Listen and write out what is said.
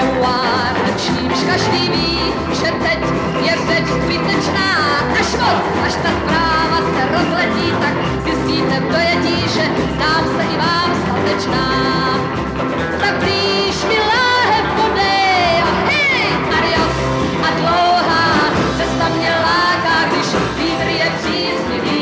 memoár, čímž každý ví, že teď je řeč zbytečná, až moc, až ta zpráva